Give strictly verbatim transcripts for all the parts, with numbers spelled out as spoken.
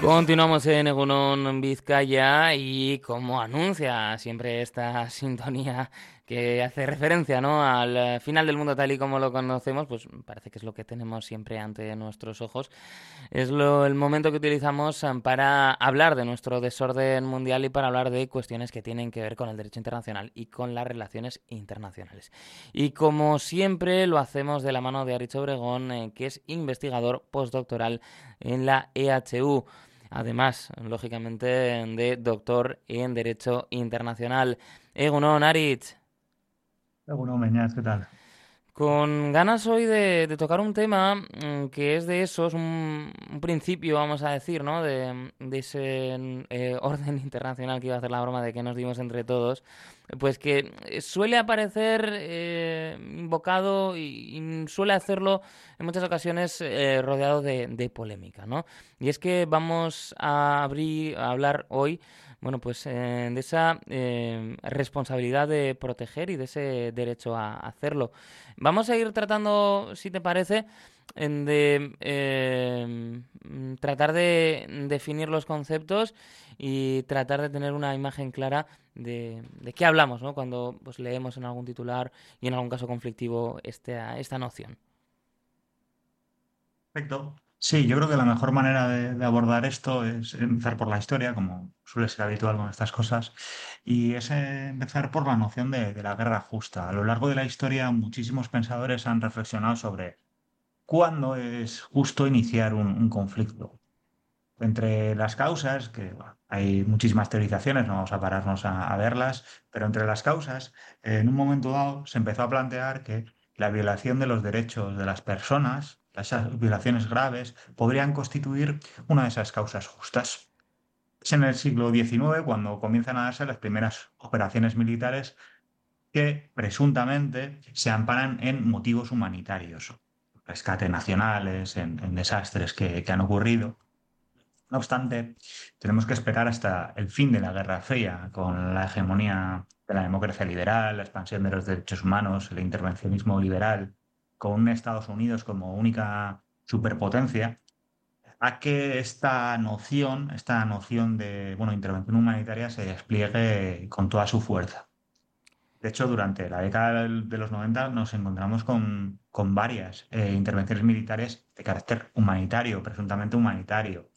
Continuamos en Egunon Vizcaya y como anuncia siempre esta sintonía que hace referencia, ¿no?, al eh, final del mundo tal y como lo conocemos, pues parece que es lo que tenemos siempre ante nuestros ojos. Es lo, el momento que utilizamos eh, para hablar de nuestro desorden mundial y para hablar de cuestiones que tienen que ver con el derecho internacional y con las relaciones internacionales. Y como siempre lo hacemos de la mano de Arich Obregón, eh, que es investigador postdoctoral en la E H U. Además, lógicamente, de doctor en Derecho Internacional. Egunon, Aritz. Bueno, Meñas, ¿qué tal? Con ganas hoy de, de tocar un tema mm, que es de esos, un, un principio, vamos a decir, ¿no? De, de ese eh, orden internacional que iba a hacer la broma de que nos dimos entre todos, pues que suele aparecer eh, invocado y, y suele hacerlo en muchas ocasiones eh, rodeado de, de polémica, ¿no? Y es que vamos a abrir, a hablar hoy, bueno, pues eh, de esa eh, responsabilidad de proteger y de ese derecho a hacerlo. Vamos a ir tratando, si te parece, en de eh, tratar de definir los conceptos y tratar de tener una imagen clara de, de qué hablamos, ¿no?, cuando pues, leemos en algún titular y en algún caso conflictivo esta, esta noción. Perfecto. Sí, yo creo que la mejor manera de, de abordar esto es empezar por la historia, como suele ser habitual con estas cosas, y es eh, empezar por la noción de, de la guerra justa. A lo largo de la historia, muchísimos pensadores han reflexionado sobre cuándo es justo iniciar un, un conflicto. Entre las causas, que bueno, hay muchísimas teorizaciones, no vamos a pararnos a, a verlas, pero entre las causas, eh, en un momento dado se empezó a plantear que la violación de los derechos de las personas, esas violaciones graves, podrían constituir una de esas causas justas. Es en el siglo diecinueve cuando comienzan a darse las primeras operaciones militares que presuntamente se amparan en motivos humanitarios, rescate nacionales, en, en desastres que que han ocurrido. No obstante, tenemos que esperar hasta el fin de la Guerra Fría, con la hegemonía de la democracia liberal, la expansión de los derechos humanos, el intervencionismo liberal, con un Estados Unidos como única superpotencia, a que esta noción, esta noción de, bueno, intervención humanitaria se despliegue con toda su fuerza. De hecho, durante la década del- de los noventa nos encontramos con, con varias eh, intervenciones militares de carácter humanitario, presuntamente humanitario,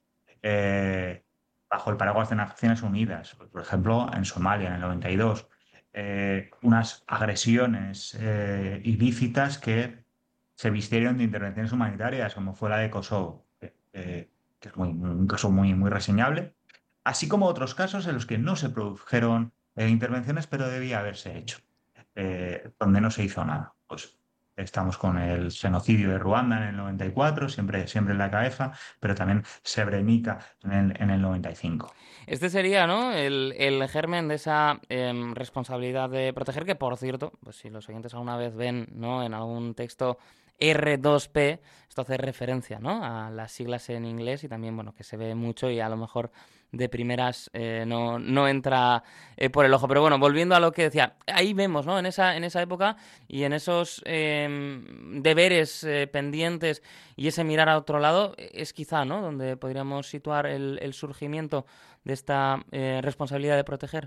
eh, bajo el paraguas de Naciones Unidas. Por ejemplo, en Somalia, en el noventa y dos, eh, unas agresiones eh, ilícitas que se vistieron de intervenciones humanitarias, como fue la de Kosovo, que, eh, que es muy, un caso muy, muy reseñable, así como otros casos en los que no se produjeron eh, intervenciones, pero debía haberse hecho, eh, donde no se hizo nada. Pues estamos con el genocidio de Ruanda en el noventa y cuatro, siempre, siempre en la cabeza, pero también Srebrenica en el, en el noventa y cinco. Este sería, ¿no?, el, el germen de esa em, responsabilidad de proteger, que por cierto, pues si los oyentes alguna vez ven, ¿no?, en algún texto R dos P, esto hace referencia, ¿no?, a las siglas en inglés y también, bueno, que se ve mucho y a lo mejor de primeras eh, no, no entra eh, por el ojo. Pero bueno, volviendo a lo que decía, ahí vemos, ¿no?, en esa, en esa época y en esos em, deberes eh, pendientes y ese mirar a otro lado, es quizá, ¿no?, donde podríamos situar el, el surgimiento de esta eh, responsabilidad de proteger.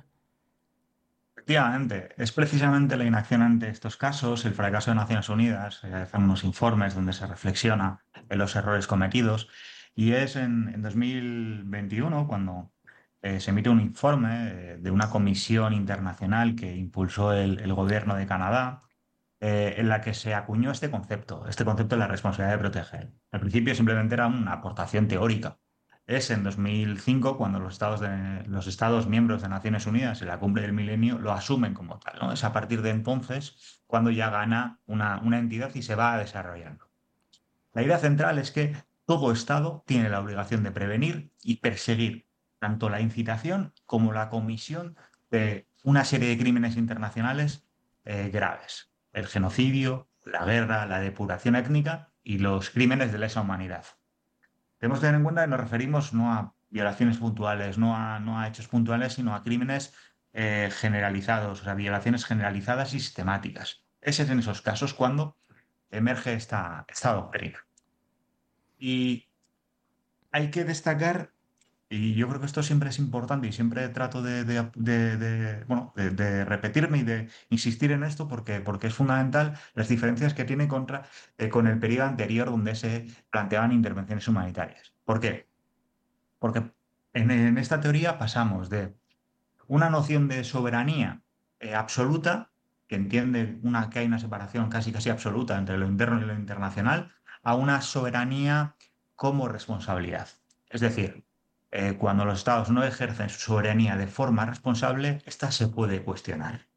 Efectivamente, es precisamente la inacción ante estos casos, el fracaso de Naciones Unidas, se hacen unos informes donde se reflexiona en los errores cometidos, y es en, en dos mil veintiuno cuando eh, se emite un informe eh, de una comisión internacional que impulsó el, el gobierno de Canadá, eh, en la que se acuñó este concepto, este concepto de la responsabilidad de proteger. Al principio simplemente era una aportación teórica. Es en dos mil cinco cuando los estados, de- los estados miembros de Naciones Unidas en la cumbre del milenio lo asumen como tal, ¿no? Es a partir de entonces cuando ya gana una, una entidad y se va desarrollando. La idea central es que todo Estado tiene la obligación de prevenir y perseguir tanto la incitación como la comisión de una serie de crímenes internacionales eh, graves. El genocidio, la guerra, la depuración étnica y los crímenes de lesa humanidad. Tenemos que tener en cuenta que nos referimos no a violaciones puntuales, no a, no a hechos puntuales, sino a crímenes eh, generalizados, o sea, violaciones generalizadas y sistemáticas. Ese es en esos casos cuando emerge esta, esta doctrina. Y hay que destacar Y yo creo que esto siempre es importante y siempre trato de, de- de- de, bueno, de, de repetirme y de insistir en esto porque, porque es fundamental las diferencias que tiene contra, eh, con el periodo anterior donde se planteaban intervenciones humanitarias. ¿Por qué? Porque en, en esta teoría pasamos de una noción de soberanía eh, absoluta, que entiende una, que hay una separación casi casi absoluta entre lo interno y lo internacional, a una soberanía como responsabilidad. Es decir, eh, cuando los estados no ejercen su soberanía de forma responsable, esta se puede cuestionar.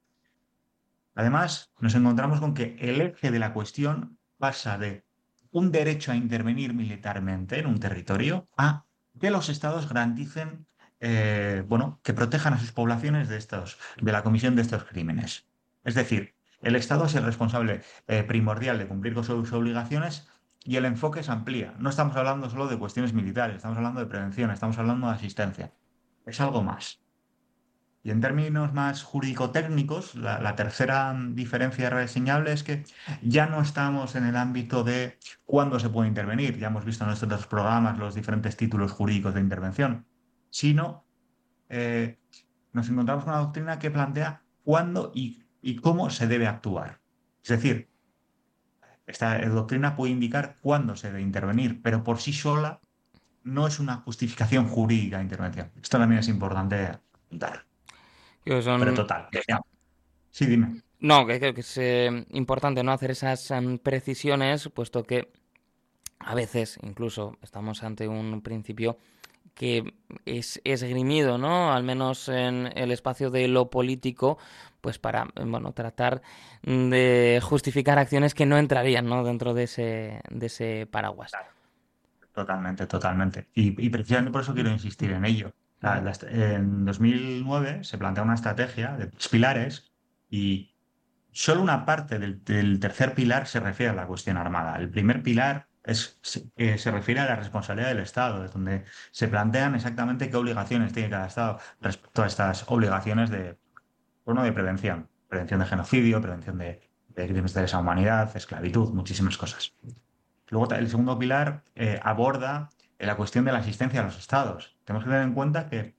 Además, nos encontramos con que el eje de la cuestión pasa de un derecho a intervenir militarmente en un territorio a que los estados garanticen, eh, bueno, que protejan a sus poblaciones de estos, de la comisión de estos crímenes. Es decir, el Estado es el responsable eh, primordial de cumplir con sus obligaciones y el enfoque se amplía. No estamos hablando solo de cuestiones militares, estamos hablando de prevención, estamos hablando de asistencia. Es algo más. Y en términos más jurídico-técnicos, la, la tercera diferencia reseñable es que ya no estamos en el ámbito de cuándo se puede intervenir, ya hemos visto en nuestros programas los diferentes títulos jurídicos de intervención, sino eh, nos encontramos con una doctrina que plantea cuándo y, y cómo se debe actuar. Es decir, esta doctrina puede indicar cuándo se debe intervenir, pero por sí sola no es una justificación jurídica de intervención. Esto también es importante apuntar. Que Pero son... total, decía- sí, dime. No, que creo que es eh, importante no hacer esas em, precisiones, puesto que a veces incluso estamos ante un principio que es esgrimido, ¿no? Al menos en el espacio de lo político, pues para, bueno, tratar de justificar acciones que no entrarían, ¿no? Dentro de ese, de ese paraguas. Totalmente, totalmente. Y, y precisamente por eso quiero insistir en ello. La- la est- en dos mil nueve se plantea una estrategia de tres pilares y solo una parte del, del tercer pilar se refiere a la cuestión armada. El primer pilar es, se, eh, se refiere a la responsabilidad del Estado, es donde se plantean exactamente qué obligaciones tiene cada Estado respecto a estas obligaciones de, bueno, de prevención. Prevención de genocidio, prevención de, de crímenes de lesa humanidad, esclavitud, muchísimas cosas. Luego, ta- el segundo pilar eh, aborda eh, la cuestión de la asistencia a los estados. Tenemos que tener en cuenta que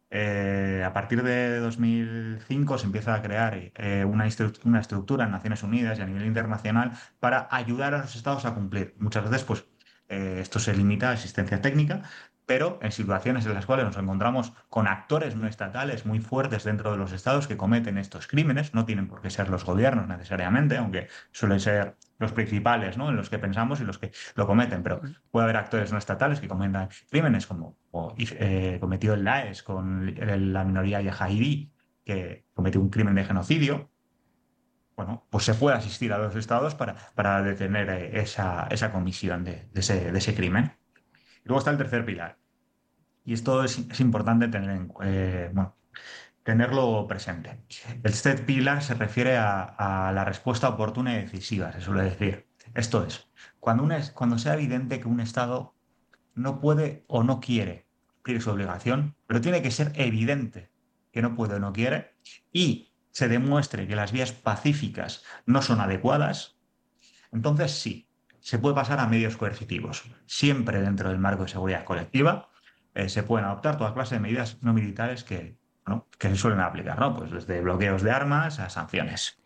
eh, a partir de dos mil cinco se empieza a crear eh, una, instru- una estructura en Naciones Unidas y a nivel internacional para ayudar a los estados a cumplir. Muchas veces, pues, eh, esto se limita a asistencia técnica, pero en situaciones en las cuales nos encontramos con actores no estatales muy fuertes dentro de los estados que cometen estos crímenes, no tienen por qué ser los gobiernos necesariamente, aunque suelen ser los principales, ¿no? En los que pensamos y los que lo cometen, pero puede haber actores no estatales que cometan crímenes como o, eh, cometió el Daesh con el- la minoría yahidí, que cometió un crimen de genocidio. Bueno, pues se puede asistir a los estados para, para detener eh, esa, esa comisión de, de ese, de ese crimen. Y luego está el tercer pilar. Y esto es, es importante tener en, eh, bueno, tenerlo presente. El tercer pilar se refiere a, a la respuesta oportuna y decisiva, se suele decir. Esto es, cuando, un es- cuando sea evidente que un Estado no puede o no quiere cumplir su obligación, pero tiene que ser evidente que no puede o no quiere y se demuestre que las vías pacíficas no son adecuadas, entonces sí, se puede pasar a medios coercitivos. Siempre dentro del marco de seguridad colectiva eh, se pueden adoptar toda clase de medidas no militares que, ¿no? que se suelen aplicar, ¿no? Pues desde bloqueos de armas a sanciones.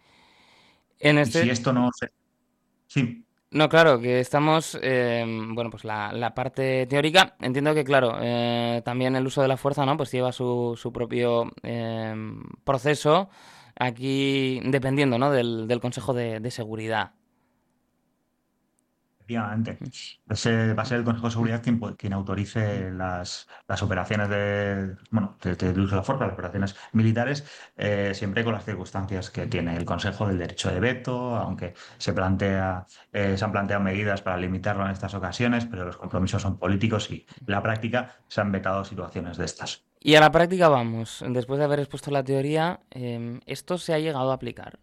En Y si este... esto no se... Sí, No, claro, que estamos, eh, bueno, pues la, la parte teórica, entiendo que, claro, eh, también el uso de la fuerza, ¿no? Pues lleva su, su propio eh, proceso, aquí dependiendo, ¿no? Del, del Consejo de, de Seguridad. efectivamente. Ese va a ser el Consejo de Seguridad quien, pu- quien autorice las, las operaciones de, bueno, de, de uso de la fuerza, las operaciones militares, eh, siempre con las circunstancias que tiene el Consejo del derecho de veto, aunque se plantea, eh, se han planteado medidas para limitarlo en estas ocasiones, pero los compromisos son políticos y en la práctica se han vetado situaciones de estas. Y a la práctica vamos, después de haber expuesto la teoría, eh, esto se ha llegado a aplicar.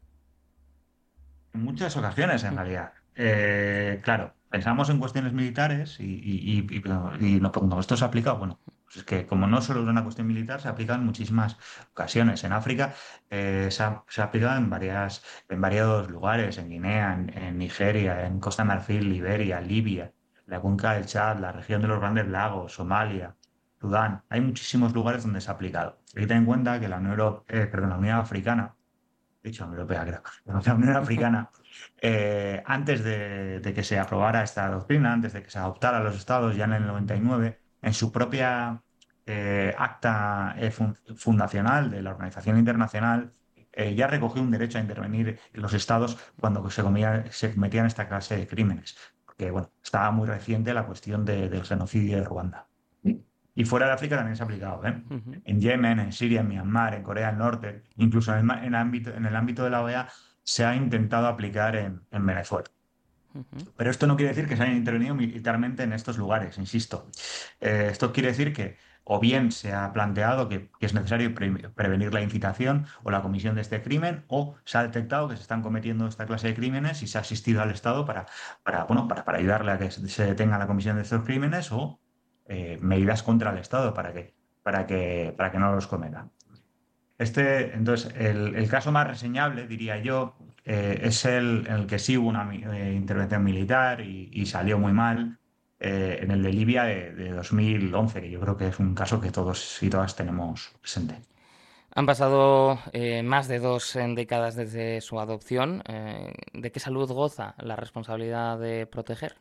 En muchas ocasiones, en realidad. Eh, claro, pensamos en cuestiones militares y, y, y, y, pero- y nos preguntamos, ¿esto se ha aplicado? Bueno, pues es que como no solo es una cuestión militar, se aplica en muchísimas ocasiones. En África eh, se ha, se ha aplicado en varias, en varios lugares, en Guinea, en, en Nigeria, en Costa de Marfil, Liberia, Libia, la cuenca del Chad, la región de los Grandes Lagos, Somalia. Sudán. Hay muchísimos lugares donde se ha aplicado. Hay que tener en cuenta que la Unión, Euro- eh, perdón, la Unión Africana, he dicho Unión Europea, creo, pero la Unión Africana, eh, antes de, de que se aprobara esta doctrina, antes de que se adoptara a los estados ya en el noventa y nueve, en su propia eh, acta eh, fun- fundacional de la Organización Internacional, eh, ya recogió un derecho a intervenir en los estados cuando se, comía- se cometían esta clase de crímenes. Porque, bueno, estaba muy reciente la cuestión de- del genocidio de Ruanda. Y fuera de África también se ha aplicado, ¿eh? Ujú, En Yemen, en Siria, en Myanmar, en Corea del Norte, incluso en el, ma- en el ámbito, en el ámbito de la O E A, se ha intentado aplicar en, en Venezuela. ujú. Pero esto no quiere decir que se haya intervenido militarmente en estos lugares, insisto. Eh, esto quiere decir que o bien se ha planteado que, que es necesario pre- prevenir la incitación o la comisión de este crimen, o se ha detectado que se están cometiendo esta clase de crímenes y se ha asistido al Estado para, para, bueno, para, para ayudarle a que se se detenga la comisión de estos crímenes o eh, medidas contra el Estado para que, para que, para que no los cometa. Este, entonces, el, el caso más reseñable, diría yo, eh, es el en el que sí hubo una mi- eh, intervención militar y, y salió muy mal, eh, en el de Libia de, de dos mil once, que yo creo que es un caso que todos y todas tenemos presente. Han pasado eh, más de dos eh, décadas desde su adopción. Eh, ¿de qué salud goza la responsabilidad de proteger?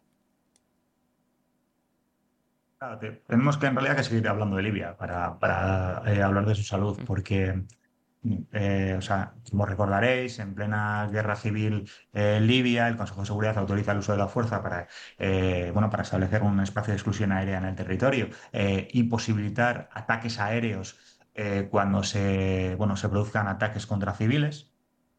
Claro, te- tenemos que en realidad que seguir hablando de Libia para, para eh, hablar de su salud, porque Eh, o sea, como recordaréis, en plena guerra civil eh, en Libia, el Consejo de Seguridad autoriza el uso de la fuerza para, eh, bueno, para establecer un espacio de exclusión aérea en el territorio eh, y posibilitar ataques aéreos eh, cuando se, bueno, se produzcan ataques contra civiles.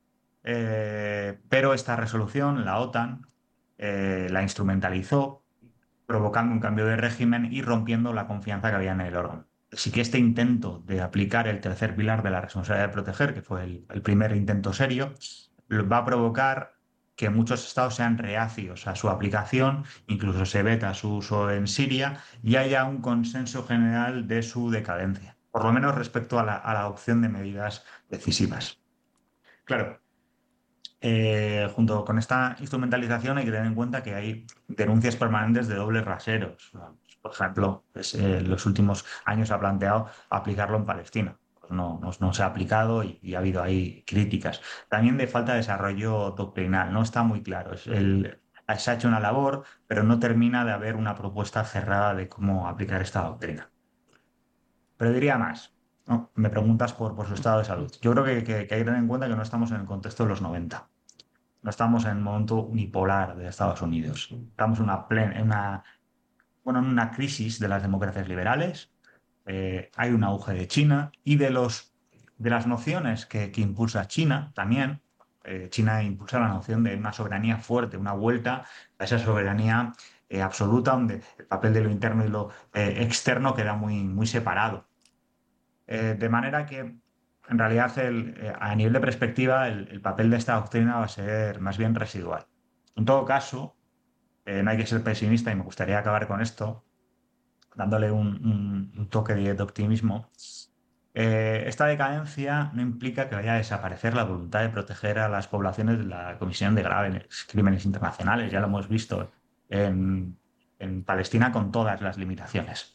Eh, pero esta resolución, la OTAN, eh, la instrumentalizó provocando un cambio de régimen y rompiendo la confianza que había en el órgano. Así que este intento de aplicar el tercer pilar de la responsabilidad de proteger, que fue el, el primer intento serio, va a provocar que muchos estados sean reacios a su aplicación, incluso se veta su uso en Siria y haya un consenso general de su decadencia, por lo menos respecto a la, a la adopción de medidas decisivas. Claro, eh, junto con esta instrumentalización hay que tener en cuenta que hay denuncias permanentes de dobles raseros. Por ejemplo, pues, eh, en los últimos años se ha planteado aplicarlo en Palestina. Pues no, no, no se ha aplicado y, y ha habido ahí críticas. También de falta de desarrollo doctrinal, no está muy claro. Es el- se ha hecho una labor, pero no termina de haber una propuesta cerrada de cómo aplicar esta doctrina. Pero diría más. ¿No? Me preguntas por, por su estado de salud. Yo creo que, que que hay que tener en cuenta que no estamos en el contexto de los noventa. No estamos en el momento unipolar de Estados Unidos. Estamos en una, plen- en una, bueno, en una crisis de las democracias liberales. Eh, hay un auge de China y de los, de las nociones que, que impulsa China también. Eh, China impulsa la noción de una soberanía fuerte, una vuelta a esa soberanía eh, absoluta, donde el papel de lo interno y lo eh, externo queda muy, muy separado. Eh, de manera que, en realidad, el, eh, a nivel de perspectiva, el, el papel de esta doctrina va a ser más bien residual. En todo caso, eh, no hay que ser pesimista y me gustaría acabar con esto, dándole un, un- un toque de, de optimismo. Eh, esta decadencia no implica que vaya a desaparecer la voluntad de proteger a las poblaciones de la Comisión de Graves Crímenes Internacionales. Ya lo hemos visto en, en Palestina con todas las limitaciones.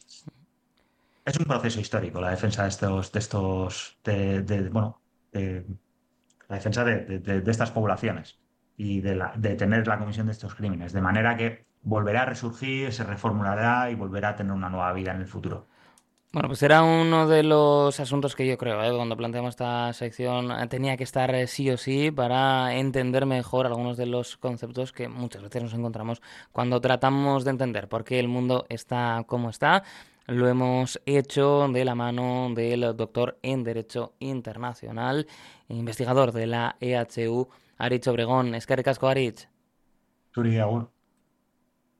Es un proceso histórico la defensa de estos, de estos, de, de- bueno, de- la defensa de, de- de- de estas poblaciones y de, la, de tener la comisión de estos crímenes, de manera que volverá a resurgir, se reformulará y volverá a tener una nueva vida en el futuro. Bueno, pues era uno de los asuntos que yo creo, ¿eh? Cuando planteamos esta sección, eh, tenía que estar eh, sí o sí para entender mejor algunos de los conceptos que muchas veces nos encontramos cuando tratamos de entender por qué el mundo está como está. Lo hemos hecho de la mano del doctor en Derecho Internacional, investigador de la E H U, Aritz Obregón. Eskerrik asko, Aritz. Zuri, agur.